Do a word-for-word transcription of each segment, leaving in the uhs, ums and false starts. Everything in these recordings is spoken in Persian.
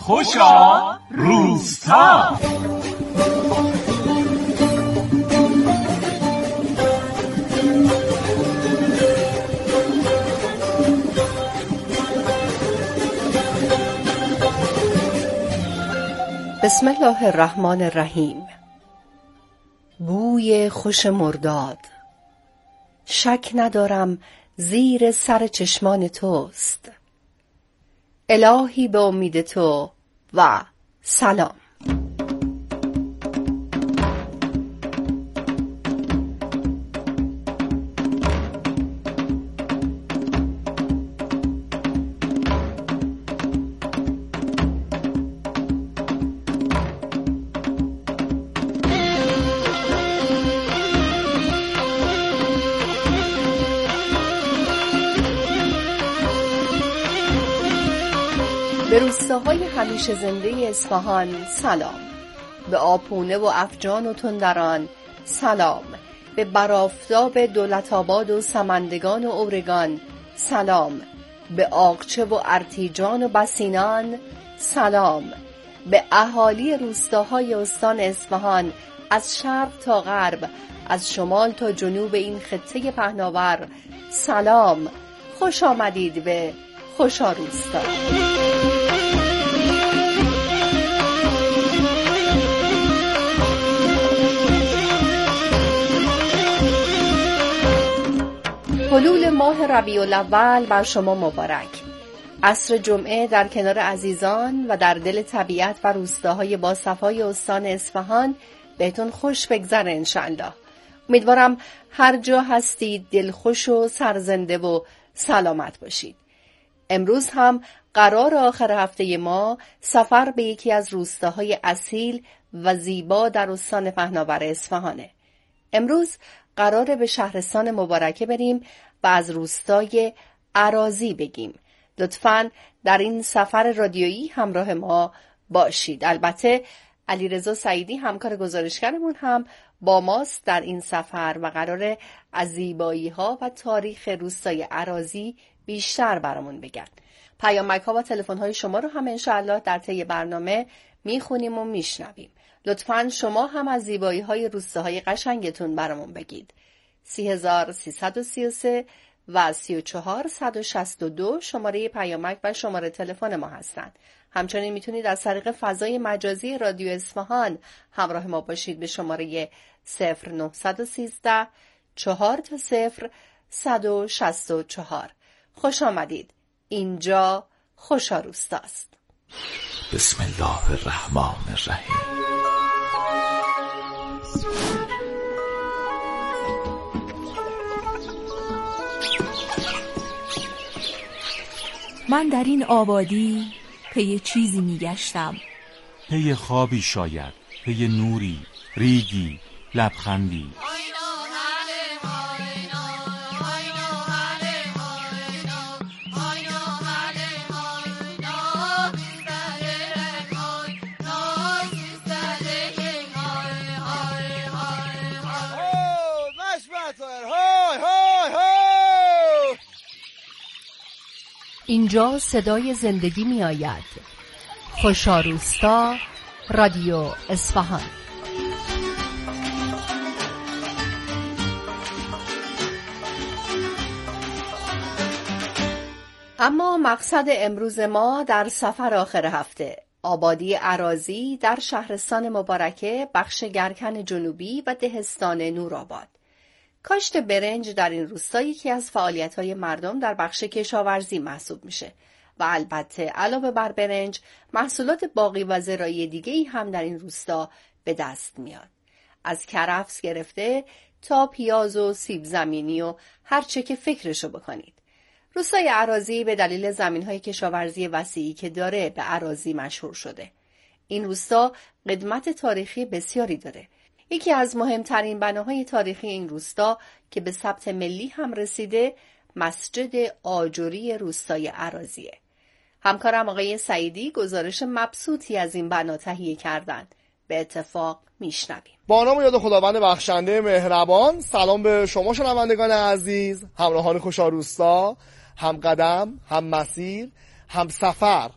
خوشا روستا. بسم الله الرحمن الرحیم. بوی خوش مرداد، شک ندارم زیر سر چشمان توست. الهی به امید تو و سلام. به روستاهای همیشه زنده اصفهان سلام. به آپونه و افجان و تندران سلام. به برآفتاب دولت‌آباد و سمندگان و اورگان سلام. به آقچه و ارتیجان و بسینان سلام. به اهالی روستاهای استان اصفهان از شرق تا غرب، از شمال تا جنوب این خطه پهناور سلام. خوش آمدید به خوشا روستا. حلول ماه ربیع الاول بر شما مبارک. عصر جمعه در کنار عزیزان و در دل طبیعت و روستاهای با صفای استان اصفهان بهتون خوش بگذره انشاءالله. امیدوارم هر جا هستید دلخوش و سرزنده و سلامت باشید. امروز هم قرار آخر هفته ما سفر به یکی از روستاهای اصیل و زیبا در استان پهناور اصفهانه. امروز قراره به شهرستان مبارکه بریم و از روستای اراضی بگیم. لطفاً در این سفر رادیویی همراه ما باشید. البته علیرضا سعیدی همکار گزارشگرمون هم با ماست در این سفر و قراره از زیبایی‌ها و تاریخ روستای اراضی بیشتر برامون بگن. پیامک‌ها و تلفن‌های شما رو هم انشاءالله در طی برنامه میخونیم و میشنویم. لطفاً شما هم از زیبایی‌های روستاهای قشنگتون برامون بگید. سی هزار سیصد و سی و سه و سی و چهار صد و شصت و دو شماره پیامک و شماره تلفن ما هستند. همچنین میتونید از طریق فضای مجازی رادیو اصفهان همراه ما باشید به شماره صفر نهصد و سیزده چهار تا صفر صد و شصت و چهار. خوش آمدید. اینجا خوشا روستاست. بسم الله الرحمن الرحیم. من در این آبادی پی چیزی میگشتم، پی خوابی شاید، پی نوری، ریگی، لبخندی. اینجا صدای زندگی می آید. خوشا روستا، رادیو اصفهان. اما مقصد امروز ما در سفر آخر هفته، آبادی اراضی در شهرستان مبارکه، بخش گرکن جنوبی و دهستان نورآباد. کاشت برنج در این روستا یکی از فعالیت‌های مردم در بخش کشاورزی محسوب میشه و البته علاوه بر برنج محصولات باقی و زراعی دیگه‌ای هم در این روستا به دست میاد. از کرفس گرفته تا پیاز و سیب زمینی و هر چه که فکرشو بکنید. روستای اراضی به دلیل زمین‌های کشاورزی وسیعی که داره به اراضی مشهور شده. این روستا قدمت تاریخی بسیاری داره. یکی از مهمترین بناهای تاریخی این روستا که به ثبت ملی هم رسیده، مسجد آجری روستای اراضیه. همکارم آقای سعیدی گزارش مبسوطی از این بنا تهیه کردند. به اتفاق میشنویم. با نام و یاد خداوند بخشنده مهربان. سلام به شما شنوندگان عزیز، همراهان خوشا روستا، هم قدم، هم مسیر، هم سفر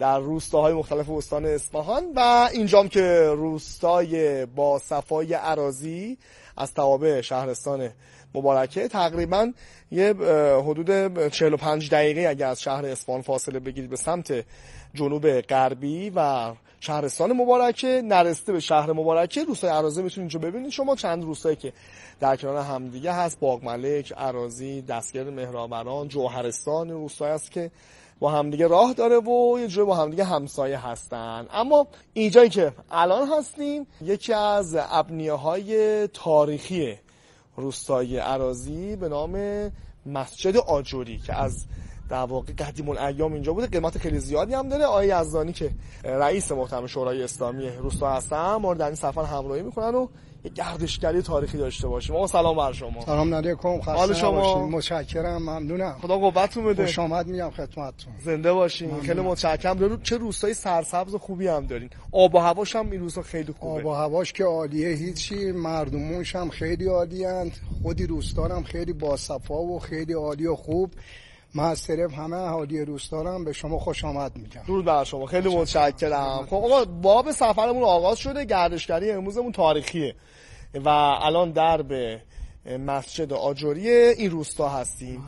در روستاهای مختلف استان اصفهان و اینجام که روستای با صفای اراضی از توابع شهرستان مبارکه، تقریبا یه حدود چهل و پنج دقیقه اگر از شهر اصفهان فاصله بگیرید به سمت جنوب غربی و شهرستان مبارکه نرسته به شهر مبارکه، روستای اراضی میتونید اینجا ببینید شما. چند روستایی که در کنار همدیگه هست، باغملک، اراضی، دستگرد مهرآوران، جوهرستان روستایی است که با همدیگه راه داره و یه جوری با همدیگه همسایه هستن. اما اینجایی که الان هستیم یکی از ابنیه‌های تاریخی روستای اراضی به نام مسجد آجری که از در واقع قدیم الایام اینجا بوده، قیمت خیلی زیادی هم داره. آقای یزدانی که رئیس محترم شورای اسلامی روستا هستن ما رو در این سفر همراهی میکنن و یک گردشگری تاریخی داشته باشیم. آقا سلام بر شما. سلام علیکم، خسته نباشید. متشکرم، ممنونم. خدا قوتتون بده. خوش آمد میگم خدمتتون. زنده باشین. خیلی متشکرم. چه روستای سرسبز و خوبی هم دارین. آب و هواش هم این روستا خیلی خوبه. آب و هواش که عالیه، هیچی. مردمونش هم خیلی عالی‌اند. خودی روستا هم خیلی باصفا و خیلی عالی و خوب. من از طرف همه اهالی روستارم به شما خوش آمد میگم. درود بر شما. خیلی متشکرم. خب آقا باب سفرمون آغاز شده. گردشگری امروزمون تاریخیه و الان در به مسجد آجری این روستا هستیم.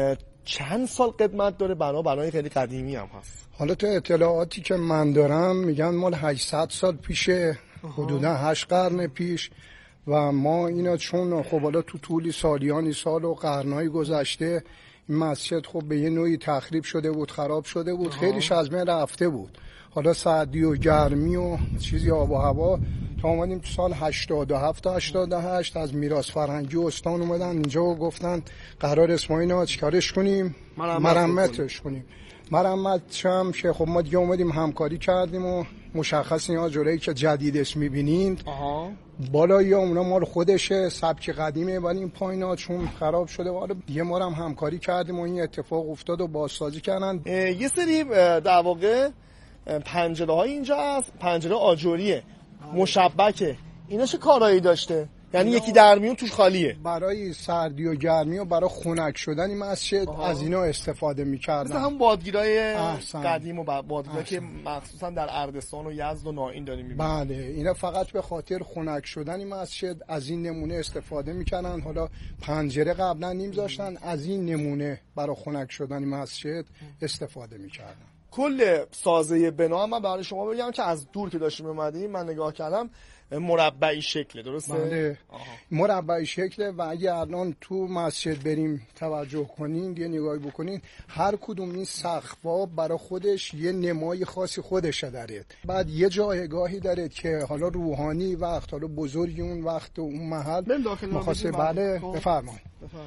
چند سال قدمت داره؟ بنا بنای خیلی قدیمی هم هست. حالا تو اطلاعاتی که من دارم میگن مال هشتصد سال پیشه، حدودا هشت قرن پیش. و ما اینا چون خب حالا تو طولی سالیانی سال و قرنهای گذشته این مسجد خب به یه نوعی تخریب شده بود، خراب شده بود، خیلیش از بین رفته بود. حالا سردی و گرمی و چیزی آب و هوا تا اومدیم تو سال هشتاد و هفت تا هشتاد و هشت از میراث فرهنگی استان اومدن اینجا و گفتن قرار اسم اینا چیکارش کنیم؟ مرمتش کنیم. مرمت چم که خب ما دیگه اومدیم همکاری کردیم و مشخص اینا جلویی که جدید اسم می‌بینید بالا یا اونا مال خودشه، سبک قدیمه، ولی این پایینا چون خراب شده و حالا دیگه ما هم همکاری کردیم و این اتفاق افتاد و بازسازی کردن. یه سری در واقع پنجره های اینجا هست، پنجره آجریه مشبکه، اینا چه کارایی داشته؟ یعنی یکی در میون توش خالیه. برای سردی و گرمی و برای خنک شدن این مسجد از اینا استفاده می‌کردن. مثلا هم بادگیرای قدیم و بادگیرایی که مخصوصا در اردستان و یزد و نائین داریم می‌بینیم. بله، اینا فقط به خاطر خنک شدن این مسجد از این نمونه استفاده می‌کردن. حالا پنجره قبلا نمی‌ذاشتن، از این نمونه برای خنک شدن این مسجد استفاده می‌کردن. کل سازه بنا من برای شما بگم که از دور که داشتیم اومدیم من نگاه کردم مربعی شکله، درسته؟ بله، مربعی شکله و اگه الان تو مسجد بریم توجه کنین یه نگاهی بکنین هر کدوم این سقف‌ها برای خودش یه نمای خاصی خودشه داره. بعد یه جایگاهی داره که حالا روحانی وقت، حالا بزرگی اون وقت و اون محل مخاصه. بله بفرمایید.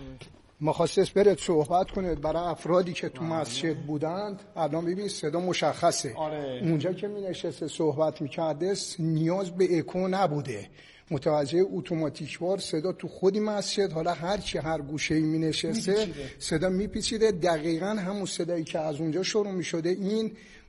مخصص برید صحبت کنید برای افرادی که تو مسجد بودند. الان ببین صدا مشخصه. آره. اونجا که می نشسته صحبت می کرده نیاز به اکو نبوده، متوجه اتوماتیک وار صدا تو خودی مسجد، حالا هر چی هر گوشه‌ای می نشسته صدا می پیچیده، دقیقاً همون صدایی که از اونجا شروع می شده این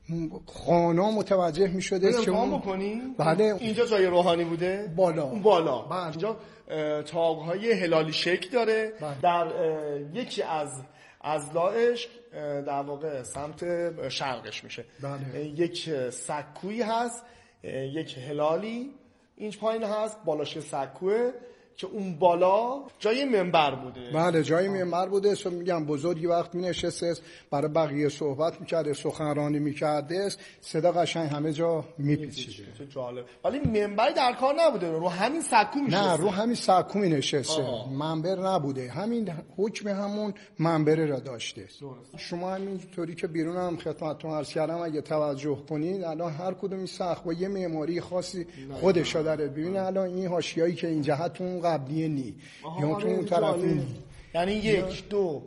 خانا متوجه می شده که اون بکنی؟ بله. اینجا جای روحانی بوده؟ بالا. اون بالا. بله. اینجا تاق‌های هلالی شکل داره. بله. در یکی از اضلاعش در واقع سمت شرقش میشه. بله. یک سکویی هست، یک هلالی اینج پایین هست، بالاش سکوه که اون بالا جای منبر بوده. بله جای منبر بوده. سو میگم بزرگی وقت می نشسته برای بقیه صحبت میکرده، سخنرانی میکرده، صدا قشنگ همه جا میپیچیده. چه جالب. ولی منبری در کار نبوده، رو همین سکو میشسته. نه رو همین سکو می نشسته، منبر نبوده، همین حکم همون منبره را داشته. درست. شما همینطوری که بیرون هم خدمتتون عرض کردم اگه توجه کنید الان هر کدوم این سقف با یه معماری خاصی خودش داره. ببینید الان این حاشیه‌ای که این جهتون قبلیه نی یا تو اون طرف نی، یعنی یک دو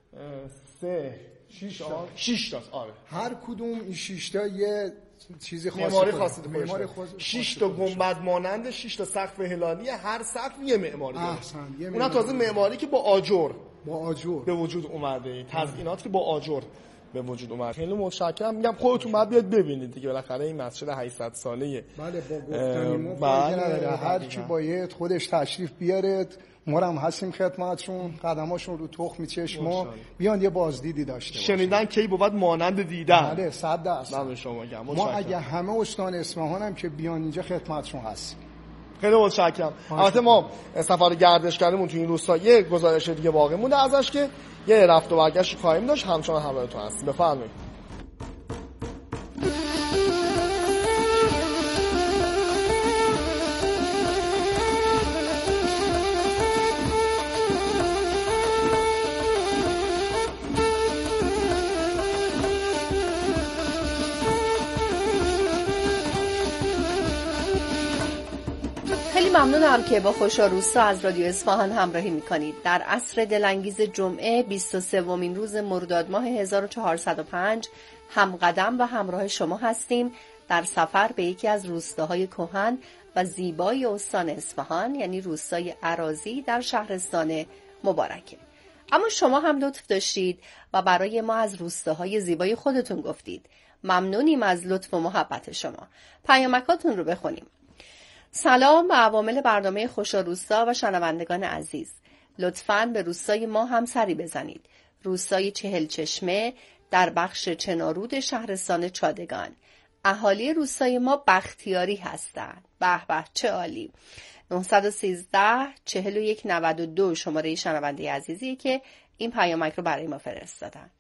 سه شش تا شش تا آره هر کدوم این شش تا یه چیزی خاصی معماری خاصی داره. معماری خاصی شش تا گنبد مانند شش تا سقف هلالی، هر سقف یه معماری داره. اونم تازه معماری که با آجر با آجر به وجود اومده، تزئینات که با آجر به وجود اومد. خیلی متشکرم. میگم خودتون باید بیاد ببینید دیگه، بالاخره این مسجد هشتصد ساله. بله با گفتن ما فایده نداره، هر کی باید خودش تشریف بیارید، ما هم هستیم خدمتشون، قدماشون رو تخم چشم ما، بیان یه بازدیدی داشته باشن. شنیدن کی بود مانند دیدن. بله صد درصد. من به شما میگم ما اگه همه استان اصفهان هم که بیان اینجا خدمتشون هستیم. خیلی متشکرم. البته ما سفر گردش کردیمون تو این روستا یه گزارش دیگه باقی مونده ازش که یه رفت و برگشت خواهیم داشت، همچنان همراهتون هستیم. بفرمایید. ممنونم که با خوشا روستا از رادیو اصفهان همراهی میکنید. در عصر دلانگیز جمعه بیست و سومین روز مرداد ماه هزار و چهارصد و پنج همقدم و همراه شما هستیم در سفر به یکی از روستاهای کهن و زیبای استان اصفهان، یعنی روستای اراضی در شهرستان مبارکه. اما شما هم لطف داشتید و برای ما از روستاهای زیبای خودتون گفتید. ممنونیم از لطف و محبت شما. پیامکاتون رو بخونیم. سلام به عوامل برنامه خوشا روستا و شنوندگان عزیز. لطفاً به روستای ما هم سری بزنید. روستای چهل چشمه در بخش چنارود شهرستان چادگان. اهالی روستای ما بختیاری هستند. به به چه عالی. نه یک سه چهل و یک نود و دو شماره شنونده عزیزی که این پیامک رو برای ما فرستادن.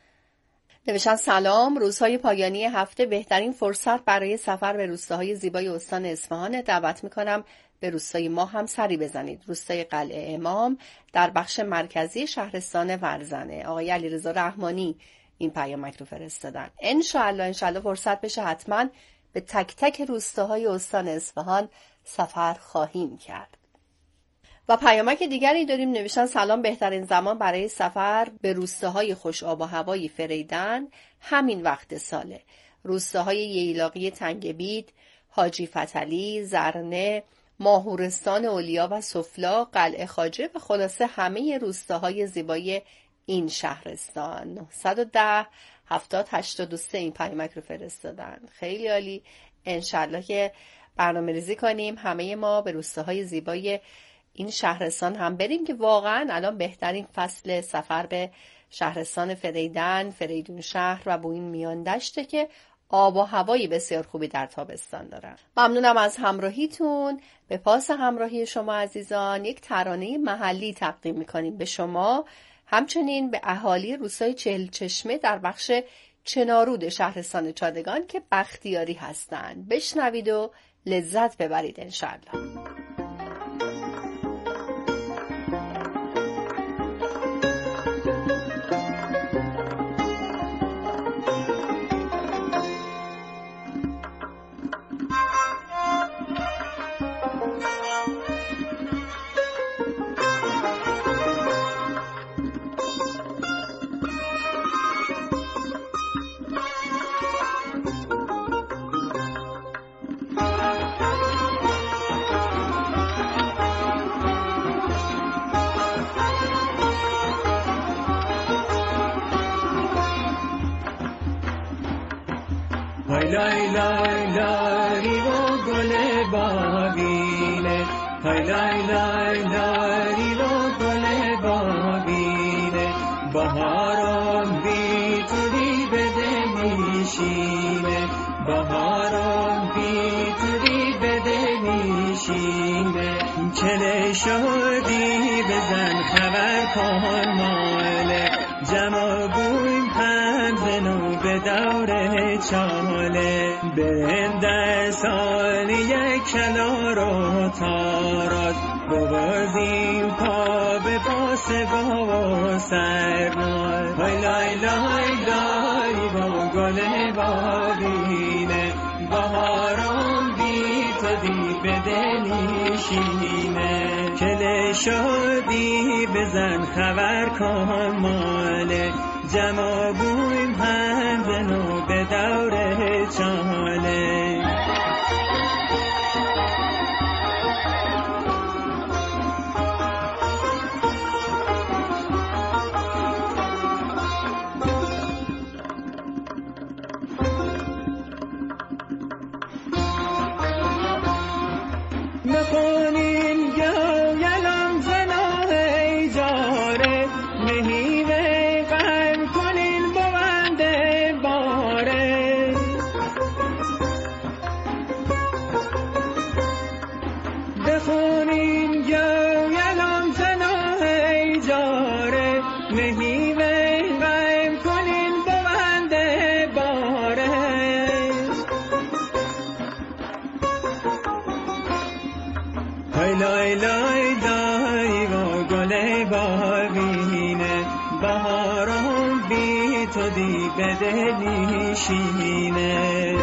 نوشتن سلام، روزهای پایانی هفته بهترین فرصت برای سفر به روستاهای زیبای استان اصفهان. دعوت میکنم به روستای ما هم سری بزنید. روستای قلعه امام در بخش مرکزی شهرستان ورزنه. آقای علیرضا رحمانی این پیامک رو فرستادن. انشاءالله انشاءالله فرصت بشه حتما به تک تک روستاهای استان اصفهان سفر خواهیم کرد. و پیامک دیگری داریم. نوشتن سلام، بهترین زمان برای سفر به روستاهای خوش آب و هوایی فریدن همین وقت ساله. روستاهای ییلاقی تنگبید، حاجی فتلی، زرنه، ماهورستان اولیا و سفلا، قلعه خواجه و خلاصه همه روستاهای زیبای این شهرستان. نه یک صفر هفتاد هشتاد و سه این پیامک رو فرستادن. خیلی عالی. انشالله که برنامه ریزی کنیم همه ما به روستاهای زیبای این شهرستان هم بریم که واقعا الان بهترین فصل سفر به شهرستان فریدن، فریدون شهر و بوین میان دشته که آب و هوایی بسیار خوبی در تابستان دارن. ممنونم از همراهیتون. به پاس همراهی شما عزیزان یک ترانه محلی تقدیم میکنیم به شما، همچنین به اهالی روستای چهل چشمه در بخش چنارود شهرستان چادگان که بختیاری هستند. بشنوید و لذت ببرید انشالله. لای لای لای و گل باغینه، های لای لای لای و گل باغینه، بهارم بی تو بی بده میشینه، بهارم بی تو بی بده میشینه، چله شدی بزن خبر کن ماله، جمع بویم پنزنو به دور چاله، برنده سالی یک کنار و تارات، ببازیم پا به باس با و سرنال، های لای لای لای با گل باغینه، بهارم بی تو دی به دلیشینه، کله شدی بزن خبر کن ماله، جمع بویم هنزنو به دور چاله. تو دی به دل نشینه.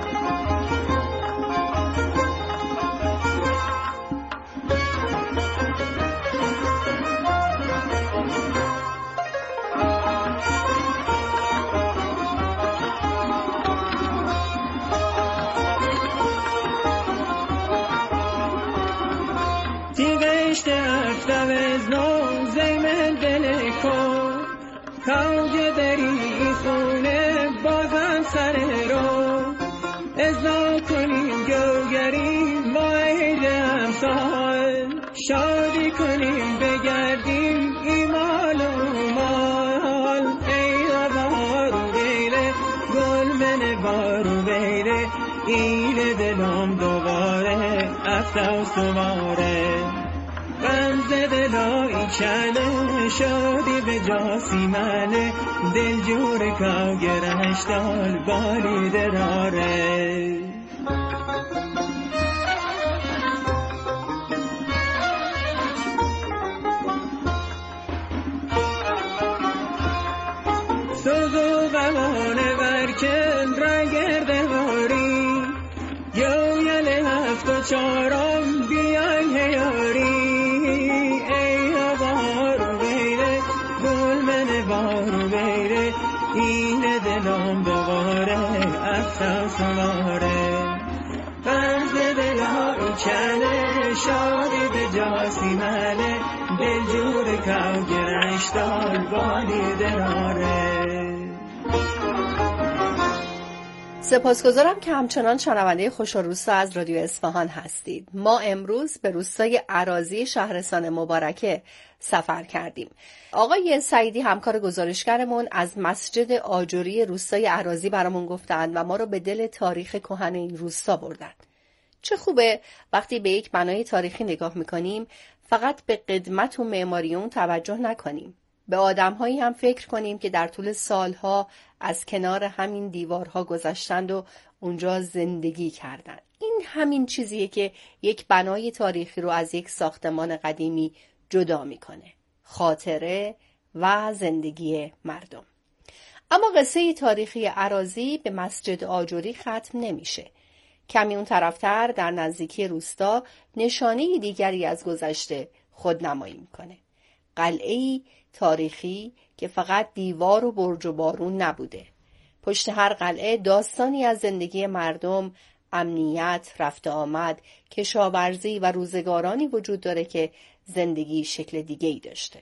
کاج دری خونه بازم سر رو ازا کنیم گوگریم با عید امسال شادی کنیم بگردیم ایمال و مال ای بارو بیله گل من بارو بیله این دلم دوباره افتا و سواره رمز دلایی چله شادی به جاسی منه دل جور کاو گرشتال بالی دراره. سوزو غمانه برکن رنگرده واری یو یله هفت و چارم بیان هیاری بارو بیره این دلم دوباره افتا سواره فرز دلایی چله شادی به جاسی مله دل جور کاو گرشتال بالی دراره. سپاسگزارم که همچنان شنونده خوش و روستا از رادیو اصفهان هستید. ما امروز به روستای اراضی شهرستان مبارکه سفر کردیم. آقای سعیدی همکار گزارشگرمون از مسجد آجری روستای اراضی برامون گفتند و ما رو به دل تاریخ کهن این روستا بردند. چه خوبه وقتی به یک بنای تاریخی نگاه میکنیم فقط به قدمت و معماری اون توجه نکنیم. به آدم‌هایی هم فکر کنیم که در طول سالها از کنار همین دیوارها گذشتند و اونجا زندگی کردند. این همین چیزیه که یک بنای تاریخی رو از یک ساختمان قدیمی جدا میکنه. خاطره و زندگی مردم. اما قصه تاریخی اراضی به مسجد آجری ختم نمیشه. کمی اون طرفتر در نزدیکی روستا نشانه دیگری از گذشته خودنمایی میکنه. قلعه‌ای تاریخی که فقط دیوار و برج و بارون نبوده. پشت هر قلعه داستانی از زندگی مردم، امنیت، رفت آمد، کشاورزی و روزگارانی وجود داره که زندگی شکل دیگه‌ای داشته.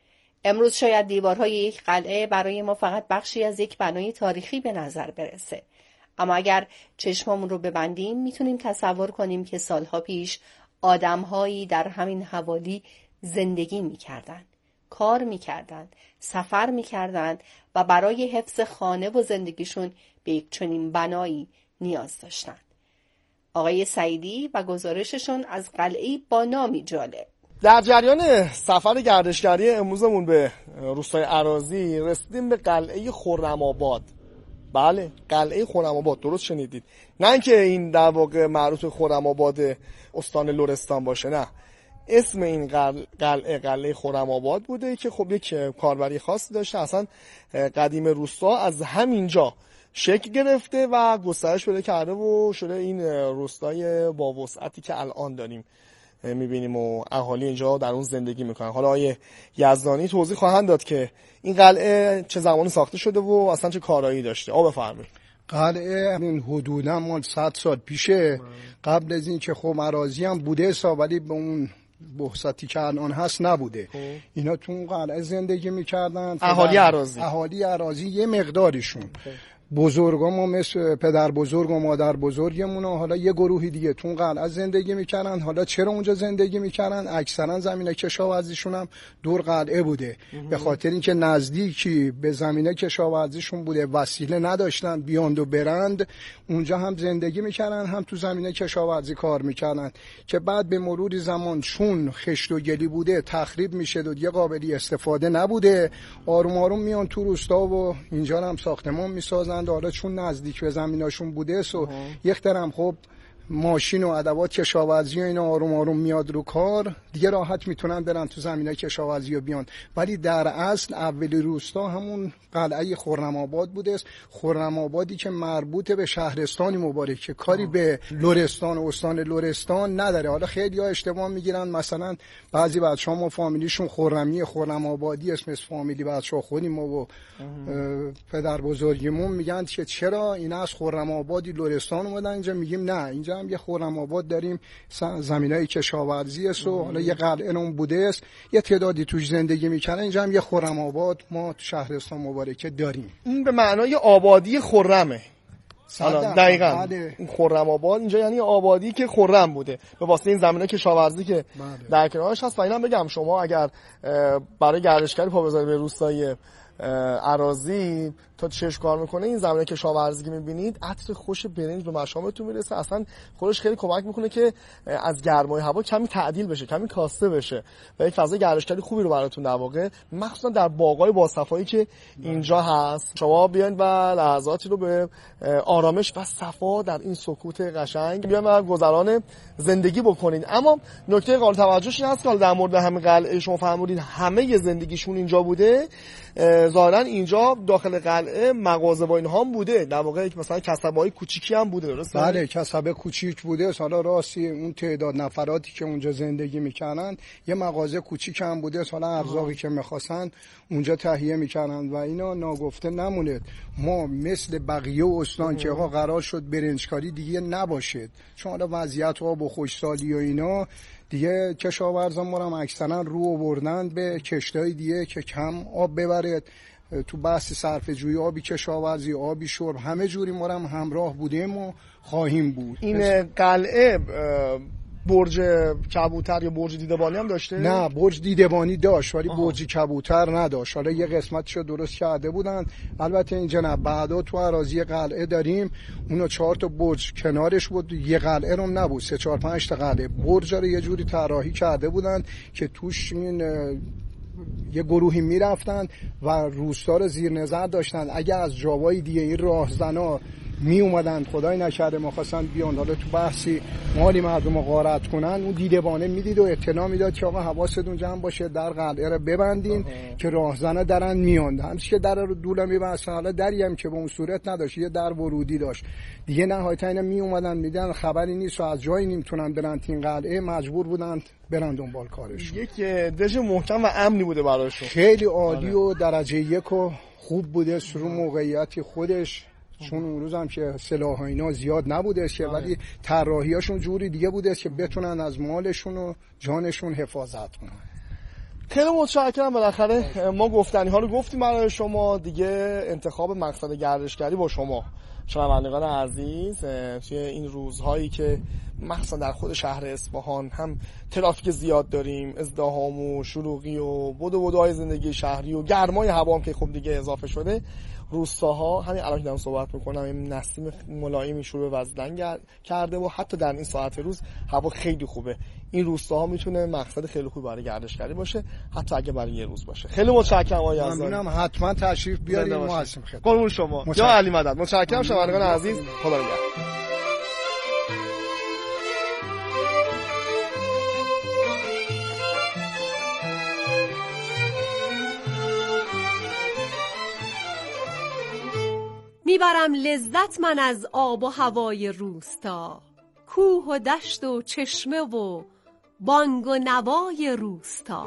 امروز شاید دیوارهای یک قلعه برای ما فقط بخشی از یک بنای تاریخی به نظر برسه. اما اگر چشممون رو ببندیم میتونیم تصور کنیم که سالها پیش آدمهایی در همین حوالی زندگی میکردن، کار میکردن، سفر میکردن و برای حفظ خانه و زندگیشون به یک چنین بنایی نیاز داشتن. آقای سعیدی و گزارششون از قلعه‌ای با نامی جالب. در جریان سفر گردشگری امروزمون به روستای اراضی رسیدیم به قلعه خرم‌آباد. بله، قلعه خرم‌آباد، درست شنیدید. نه اینکه این در واقع معروف خرم‌آباد استان لرستان باشه، نه. اسم این قلعه قلعه خرم‌آباد بوده که خب یک کاربری خاصی داشته. اصلا قدیم روستا از همینجا شکل گرفته و گسترش پیدا کرده و شده این روستای با وسعتی که الان داریم میبینیم و اهالی اینجا در اون زندگی میکنن. حالا آقای یزدانی توضیح خواهند داد که این قلعه چه زمانی ساخته شده و اصلا چه کارایی داشته. آ بفرمایید. قلعه این حدوداً مال صد سال پیشه. قبل از این که خب اراضی هم بوده حساب، ولی به اون بحثاتی که الان هست نبوده. اینا تو اون قلعه زندگی میکردن. اهالی اراضی اهالی اراضی یه مقدارشون، بزرگام و مثل پدر بزرگ و مادر بزرگمون و حالا یه گروهی دیگه تو اون قلعه زندگی میکردن. حالا چرا اونجا زندگی میکردن؟ اکثرا زمینه کشاورزیشون هم دور قلعه بوده. به خاطر اینکه نزدیکی به زمینه کشاورزیشون بوده، وسیله نداشتن بیاند و برند، اونجا هم زندگی میکردن هم تو زمینه کشاورزی کار میکردن که بعد به مرور زمان چون خشت و گلی بوده تخریب میشه و دیگه قابلی استفاده نبوده، آروم آروم میان تو روستا و اینجا هم ساختمان میسازن. حالا چون نزدیک به زمیناشون بوده سو یک درم خب ماشین و ادوات کشاورزی و اینا آروم آروم میاد رو کار، دیگه راحت میتونن برن تو زمینای کشاورزی و بیان. ولی در اصل اولی روستا همون قلعه خرم آباد بوده است. خرم آبادی که مربوط به شهرستانی مبارک که کاری به لرستان و استان لرستان نداره. حالا خیلی‌ها اشتباه میگیرن، مثلا بعضی بچه‌ها ما فامیلیشون خرمی خرم آبادی اسم فامیلی بچه‌ها خودیم و پدر بزرگیمون میگن که چرا این از خرم آبادی لرستان اومدن اینجا. میگیم نه، اینجا هم یه خرم آباد داریم، زمینای کشاورزی است و حالا یه قلعه اون بوده است، یه تعدادی توش زندگی میکنن. اینجا هم یه خرم آباد ما تو شهرستان مبارکه داریم. این به معنای آبادی خرمه. حالا دقیقاً بله. این خرم آباد اینجا یعنی آبادی که خرم بوده به واسطه این زمینه کشاورزی که بله. در کنارش هست. و اینم بگم شما اگر برای گردشگری پا بذارید به روستای اراضی تا چشم کار میکنه، این زمینه کشاورزی که میبینید عطر خوش برنج به مشامتون میرسه، اصلا خودش خیلی کمک میکنه که از گرمای هوا کمی تعدیل بشه، کمی کاسته بشه و یک فضای گردشگری خوبی رو براتون در واقع مخصوصا در باغای باصفایی که اینجا هست شما بیاین و لحظاتی رو به آرامش و صفا در این سکوت قشنگ بیاین و گذران زندگی بکنید. اما نکته قابل توجهش این هست که در مورد همین قلعه شما فرمودید همه زندگیشون اینجا بوده. ظاهرا اینجا داخل قلعه مغازه و اینها هم بوده، در واقع مثلا کسبه‌های کوچیکی هم بوده، درسته؟ بله کسبه کوچیک بوده. حالا راستی اون تعداد نفراتی که اونجا زندگی میکنن یه مغازه کوچیک هم بوده، حالا ارزاقی که میخواستن اونجا تهیه میکنن و اینا ناگفته نمونه. ما مثل بقیه استان که آقا قرار شد برنجکاری دیگه نباشه، چون حالا وضعیت آب و خشکسالی و اینا دیگه کشاورزان ما هم اکثرا رو آوردن به کشتای دیگه که کم آب ببرد. تو بحث صرفه جویی آبی کشاورزی آبی شرب همه جوری ما هم همراه بودیم و خواهیم بود. این قلعه برج کبوتر یا برج دیدبانی هم داشته؟ نه برج دیدبانی داشت ولی برج کبوتر نداشت. حالا یه قسمتشو درست کرده بودن. البته اینجا نه، بعدا تو اراضی قلعه داریم اونو چهار تا برج کنارش بود، یه قلعه رو نبود، سه چهار پنج تا قلعه. برج رو یه جوری طراحی کرده بودن که توش این یه گروهی میرفتن و روستا رو زیر نظر داشتن. اگه از جاوای دیگه این راهزنا می اومدن خدای نکرده ما خواستن بیان حالا تو بحثی مالی مردم رو غارت کنن، اون دیدبانه میدید و اطلاع میداد که آقا حواستون جمع باشه در قلعه رو ببندین که راهزنا درن میان. همش که در رو دولا میبستن. حالا دری هم که به اون صورت نداشت، یه در ورودی داشت دیگه. نهایتا اینا می اومدن میدن خبری نیست و از جایی نمیتونن برن این قلعه، مجبور بودن برن دنبال کارش. یک دژ محکم و امنی بوده براشون، خیلی عالی و درجه یک و خوب بوده رو موقعیتی خودش، چون اون روز هم که سلاح ها اینا زیاد نبوده که ولی طراحیاشون جوری دیگه بوده که بتونن از مالشون و جانشون حفاظت کنن. خیلی متشکرم. بالاخره ما گفتنی ها رو گفتیم برای شما دیگه. انتخاب مقصد گردشگری با شما شنوندگان عزیز توی این روزهایی که مخصوصا در خود شهر اصفهان هم ترافیک زیاد داریم، ازدحام و شلوغی و بدو بدوهای زندگی شهری و گرمای هوا هم که خب دیگه اضافه شده، روستاها همین الان که دارم صحبت میکنم این نسیم ملایمی شروع به وزیدن کرده و حتی در این ساعت روز هوا خیلی خوبه. این روستاها میتونه مقصد خیلی خوبی برای گردشگری باشه، حتی اگه برای یه روز باشه. خیلی متشکرم آقای یزدانی. ممنونم، حتما تشریف بیارید. ما هستیم خدمت. قربون شما. جا علی مدد. متشکرم شنوندگان عزیز. خدا نگهدار. میبرم لذت من از آب و هوای روستا، کوه و دشت و چشمه و بانگ و نوای روستا.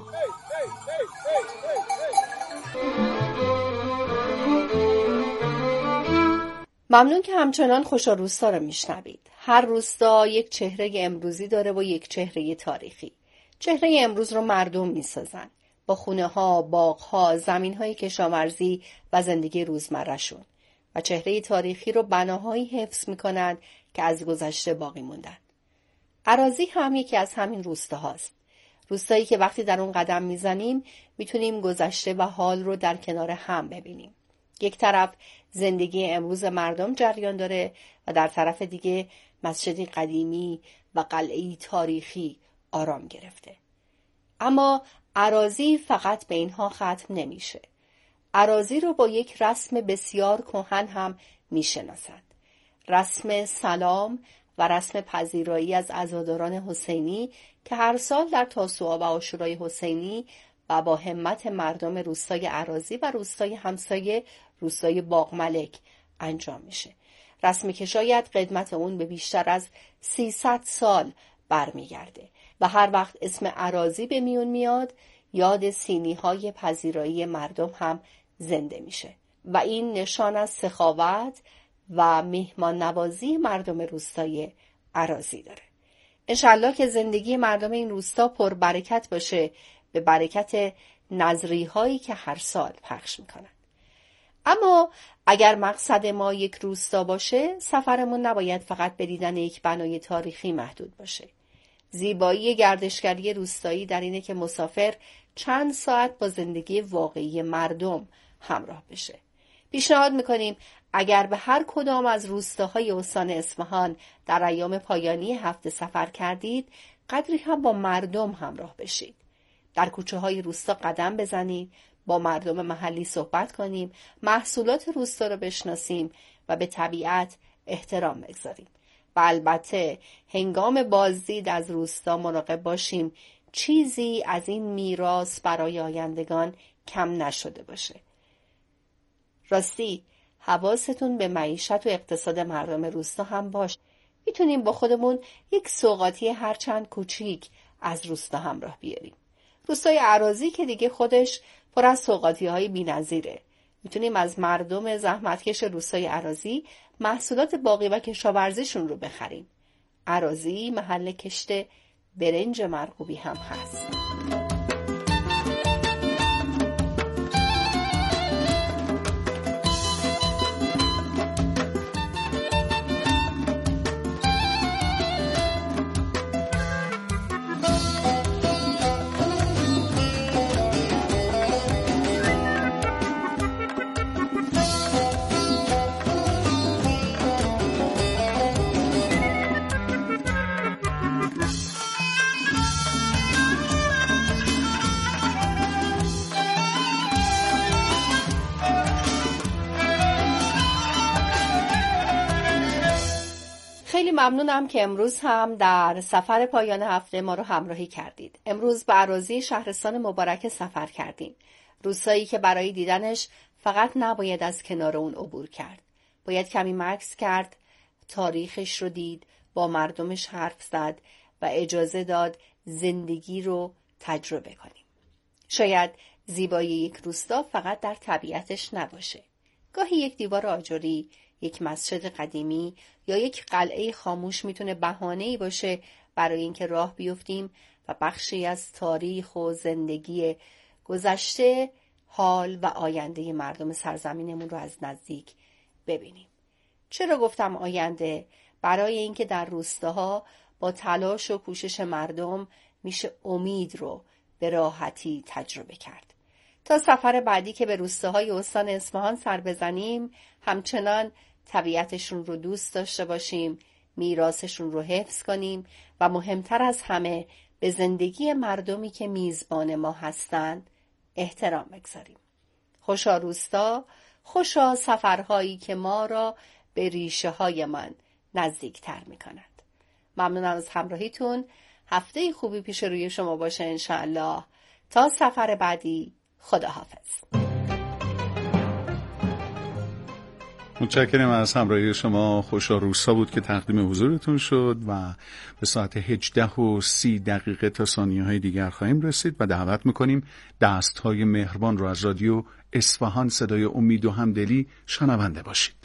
ممنون که همچنان خوشا روستا رو میشنوید. هر روستا یک چهره امروزی داره و یک چهره تاریخی. چهره امروز رو مردم میسازن با خونه ها، باغ ها، زمین های کشاورزی و زندگی روزمره‌شون. و چهره تاریخی رو بناهایی حفظ می‌کنند که از گذشته باقی موندن. اراضی هم یکی از همین روستاهاست. روستایی که وقتی در اون قدم میزنیم میتونیم گذشته و حال رو در کنار هم ببینیم. یک طرف زندگی امروز مردم جریان داره و در طرف دیگه مسجدی قدیمی و قلعه‌ای تاریخی آرام گرفته. اما اراضی فقط به اینها ختم نمیشه. اراضی رو با یک رسم بسیار کهن هم میشناسند. رسم سلام و رسم پذیرایی از عزاداران حسینی که هر سال در تاسوعا و عاشورای حسینی و با همت مردم روستای اراضی و روستای همسایه روستای باغملک انجام میشه. رسمی که شاید قدمت اون به بیشتر از سیصد سال برمیگرده و هر وقت اسم اراضی به میون میاد یاد سینی های پذیرایی مردم هم زنده میشه و این نشان از سخاوت و مهمان نوازی مردم روستای اراضی داره. انشالله که زندگی مردم این روستا پر برکت باشه به برکت نظری هایی که هر سال پخش میکنن. اما اگر مقصد ما یک روستا باشه، سفرمون نباید فقط به دیدن یک بنای تاریخی محدود باشه. زیبایی گردشگری روستایی در اینه که مسافر چند ساعت با زندگی واقعی مردم همراه بشه. پیشنهاد میکنیم اگر به هر کدام از روستاهای استان اصفهان در ایام پایانی هفته سفر کردید، قدری هم با مردم همراه بشید. در کوچه های روستا قدم بزنید، با مردم محلی صحبت کنیم، محصولات روستا رو بشناسیم و به طبیعت احترام بگذاریم. و البته هنگام بازدید از روستا مراقب باشیم چیزی از این میراث برای آیندگان کم نشده باشه. راستی حواستون به معیشت و اقتصاد مردم روستا هم باشه. میتونیم با خودمون یک سوغاتی هرچند کوچیک از روستا همراه بیاریم. روستای اراضی که دیگه خودش پر از سوغاتی‌های بی‌نظیره. میتونیم از مردم زحمتکش روستای اراضی محصولات باغی و کشاورزیشون رو بخریم. اراضی محل کشت برنج مرغوبی هم هست. خیلی ممنونم که امروز هم در سفر پایان هفته ما رو همراهی کردید. امروز به اراضی شهرستان مبارکه سفر کردیم. روستایی که برای دیدنش فقط نباید از کنار اون عبور کرد. باید کمی مکث کرد، تاریخش رو دید، با مردمش حرف زد و اجازه داد زندگی رو تجربه کنیم. شاید زیبایی یک روستا فقط در طبیعتش نباشه. گاهی یک دیوار آجری، یک مسجد قدیمی یا یک قلعه خاموش میتونه بهانه‌ای باشه برای اینکه راه بیفتیم و بخشی از تاریخ و زندگی گذشته، حال و آینده مردم سرزمینمون رو از نزدیک ببینیم. چرا گفتم آینده؟ برای اینکه در روستاها با تلاش و کوشش مردم میشه امید رو به راحتی تجربه کرد. تا سفر بعدی که به روستاهای استان اصفهان سر بزنیم، همچنان طبیعتشون رو دوست داشته باشیم، میراثشون رو حفظ کنیم و مهمتر از همه به زندگی مردمی که میزبان ما هستند احترام بگذاریم. خوشا روستا، خوشا سفرهایی که ما را به ریشه های من نزدیک تر می کند. ممنونم از همراهیتون. هفته خوبی پیش روی شما باشه انشاءالله. تا سفر بعدی، خداحافظ. متشکرم از همراهی شما. خوشا روستا بود که تقدیم حضورتون شد و به ساعت هجده و سی دقیقه تا ثانیه های دیگر خواهیم رسید و دعوت میکنیم دست های مهربان رو از رادیو اصفهان صدای امید و همدلی شنونده باشید.